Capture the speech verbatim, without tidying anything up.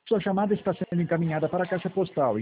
Sua chamada está sendo encaminhada para a caixa postal